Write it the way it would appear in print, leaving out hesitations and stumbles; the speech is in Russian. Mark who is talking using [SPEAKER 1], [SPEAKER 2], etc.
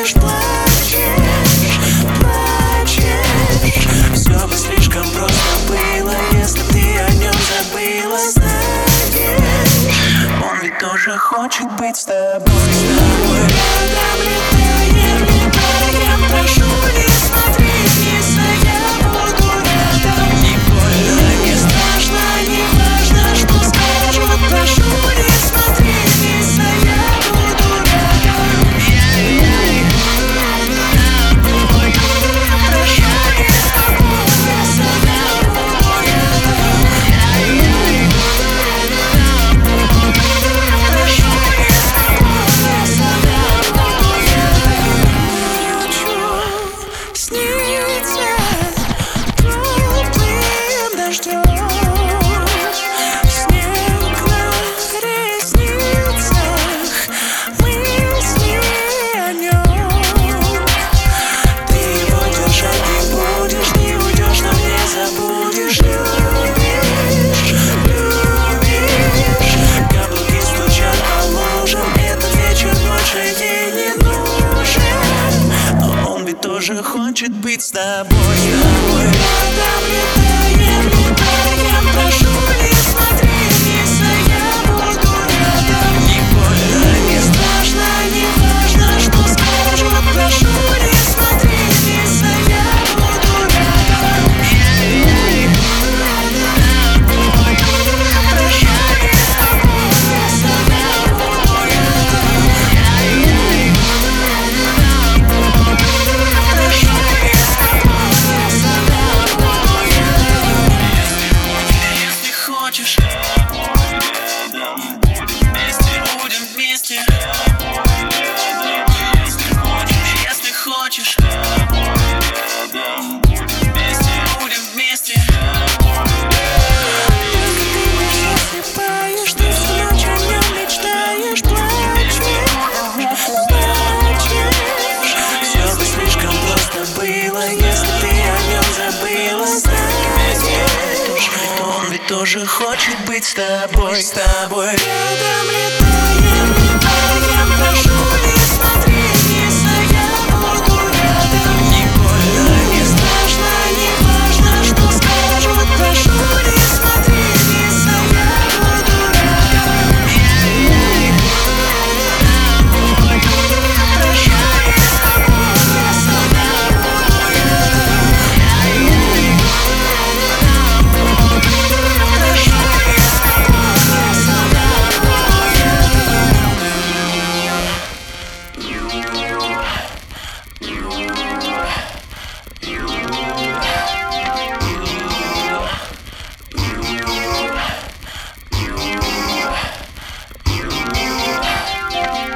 [SPEAKER 1] мечтаешь, плачешь, плачешь. Все бы слишком просто было, если б ты о нем забыла. Знаешь, он ведь тоже хочет быть с тобой, с тобой. Рядом летаем, летаем, прошу, не смотри вниз, а я буду рядом. Не больно, не страшно, не важно, что скажут, прошу, не смотри вниз, а я буду рядом. Прошу, не забудь, с тобой. Прошу, не забудь, с тобой. Ночью снится теплым дождем. Снег на ресницах, мысли о нем. Ты его держать не будешь, не уйдешь, но не забудешь. Любишь, любишь. Каблуки стучат по лужам, этот вечер больше ей не нужен. Но он ведь тоже хочет быть с тобой, с тобой. Рядом летаем, летаем, прошу, не смотри вниз, а я буду рядом. Не больно, не страшно, не важно, что скажут, прошу, не смотри вниз, а я буду рядом. Прошу, не забудь, с тобой. Прошу, не забудь, с тобой. Если хочешь, будем вместе. Если хочешь, будем вместе. Если ты не засыпаешь, ты всю ночь о нем мечтаешь, плачешь, плачешь. Все бы слишком просто было, если ты о нем забыла. Знаешь, он ведь тоже хочет быть с тобой, с тобой.